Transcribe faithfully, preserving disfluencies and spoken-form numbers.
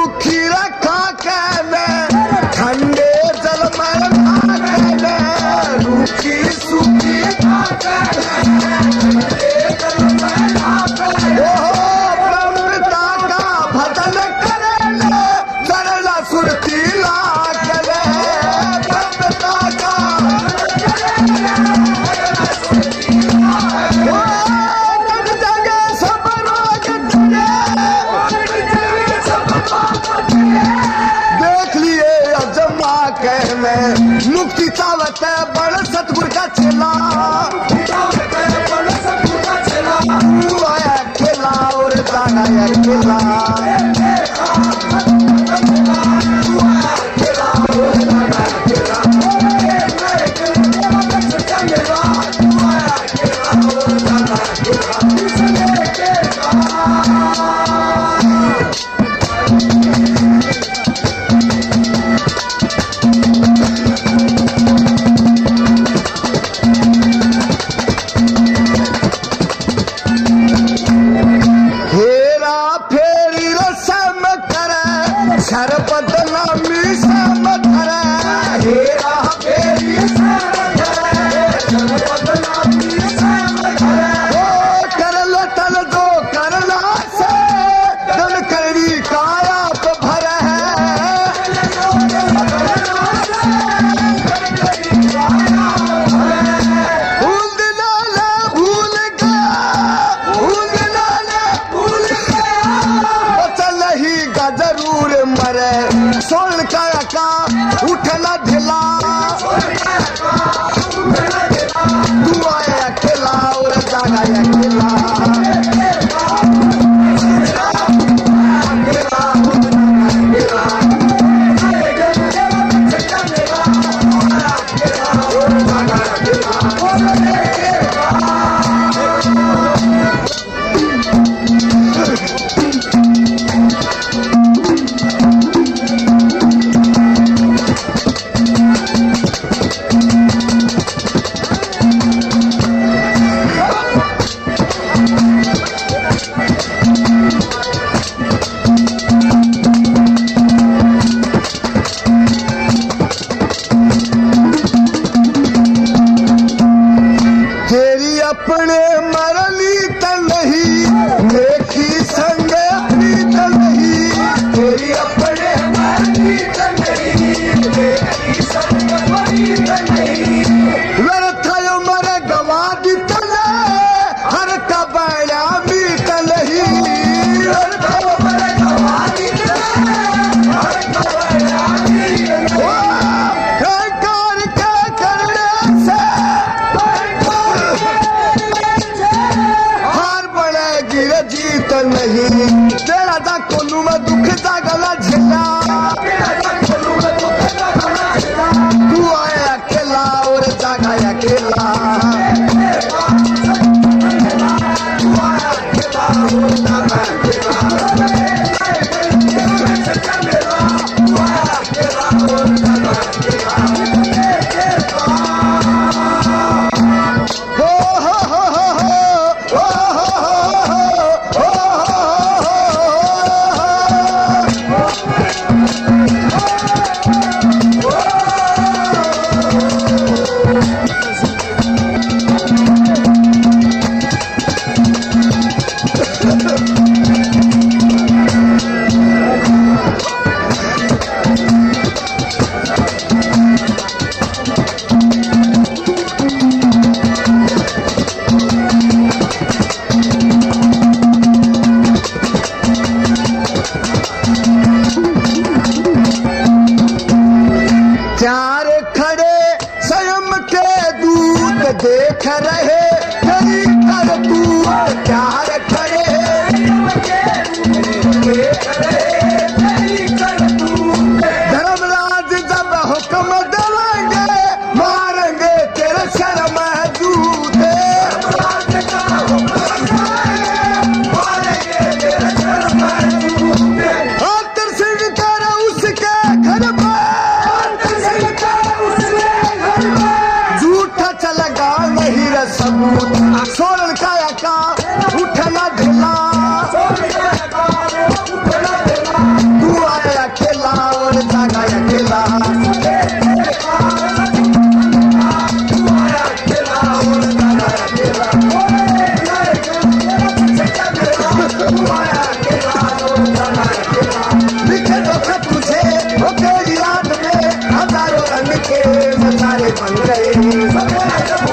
सूखी रखा के मैं ठंडे जल में नहा के मैं रूखी सूखी रखा के ठंडे जल में नहा के ब्रह्मता का भजन करे सरला सुरती ला करे ब्रह्मता का देख लिए अजमा कह में मुक्ति चावत है बड़ सतगुर का चेला तू आया खेला और जाना है खेला उठना ढिला तू आया अकेला और जाना अकेला अपने मरली त नहीं देखी संग प्रीत नहीं तेरी अपने मरली त नहीं देखी संग प्रीत नहीं व्यर्थ उमर गवा दी तले हर कबड़ा बीत नहीं व्यर्थ उमर गवा दी तले हर कबड़ा बीत नहीं कार के करने से जीत नहीं तेरा दा कोलू में दुख दा गला झेला तू आया अकेला और जागा अकेला तू आया अकेला और जागा चार खड़े स्वयं के दूत देख रहे तेरी कर तू चार खड़े देख रहे तेरी कर तू धर्मराज जब हुक्म देंगे मारेंगे तेरे शर्म दूत आतर सिंह तेरा उसके घर में सबूत सोलन काया का उठना ढिला तू आया बन गई